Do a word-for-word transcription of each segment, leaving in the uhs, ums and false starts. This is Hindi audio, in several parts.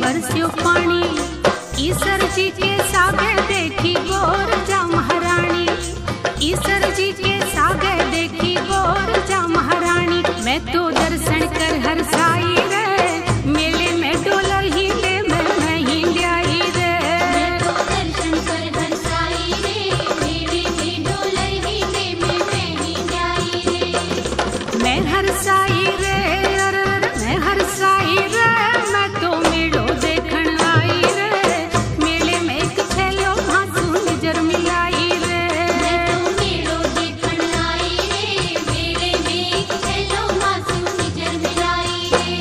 बरस्यो पानी, ईसर जी के सागे देखी गोर जा महारानी, ईसर जी के सागे देखी गोर जा महारानी। मैं तो दर्शन कर हर साई रे, मेले में डोलर ही ले मैं मैं ही लाई रे। मैं तो दर्शन कर हर साई रे, मेले में डोलर ही ले मैं मैं ही लाई रे। मैं हर साई रे, अरे मैं हर साई रे, मैं तो मेलो देखण आई रे, मेले में एक छेलो भासू नजर मिलाई रे। मैं तो मेलो देखण आई रे, मेले में एक छेलो भासू नजर मिलाई रे।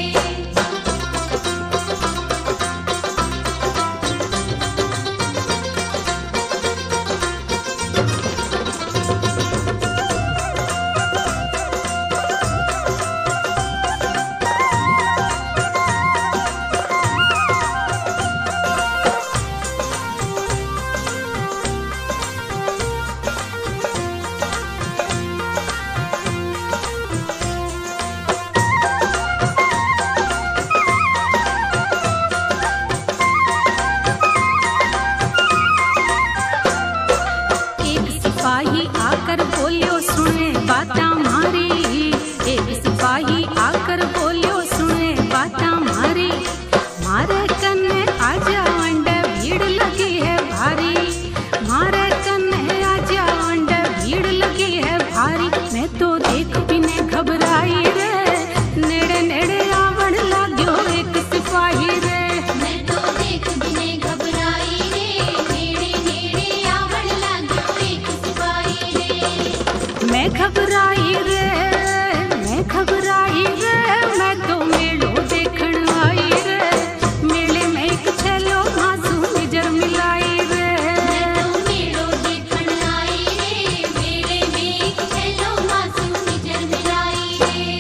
सिपाही आकर बोलियो सुने बाता मारी, एक सिपाही आकर बोलियो सुने बाता मारी। मारे कन्ने आजा अंडे भीड़ लगी है भारी, मारे कन्ने आजा अंडे भीड़ लगी है भारी। मैं तो देख बिने घबराई रे, नेड़े नेड़े आवण लाग्यो एक सिपाही रे। मैं तो देख बिने घबराई रे, नेड़े नेड़े आवण लाग्यो एक सिपाही रे। मैं घबराई रे, मैं घबराई रे, मैं तो मेलो देखण आई रे, मेले में एक छेलो भासू नजर मिलाई रे। मैं तो मेलो देखण आई रे, मेले में एक छेलो भासू नजर मिलाई रे।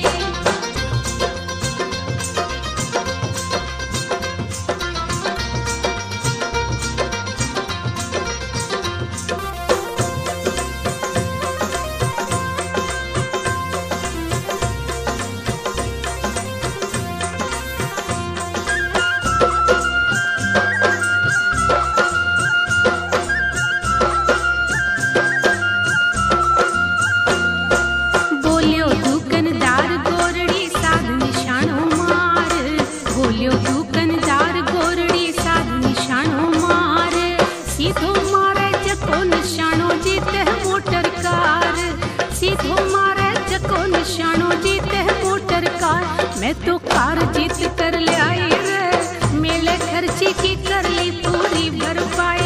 बोलियो दुकानदार गोरड़ी साधु निशानो मार, बोलियो दुकानदार गोरड़ी साधु निशानो मार। सीधो मारे जको निशानो जीते मोटर कार, सीधो मारे जको निशानो जीते मोटर कार। मैं तो कार जीत कर ले आई रे, मेले खर्ची की कर ली पूरी भरपाई।